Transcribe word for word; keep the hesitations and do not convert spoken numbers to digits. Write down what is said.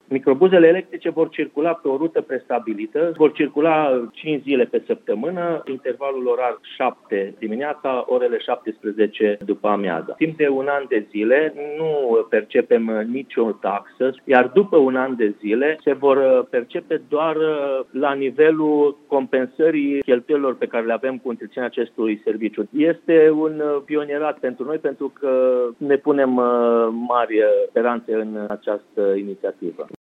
Microbuzele electrice vor circula pe o rută prestabilită, vor circula cinci zile pe săptămână, intervalul orar șapte dimineața, orele șaptesprezece după amiaza. Timp de un an de zile nu percepem nicio taxă, iar după un an de zile se vor percepe doar la nivelul compensării cheltuielilor pe care le avem cu întreținerea acestui serviciu. Este un pionierat pentru noi pentru că ne punem mari speranțe în această inițiativă.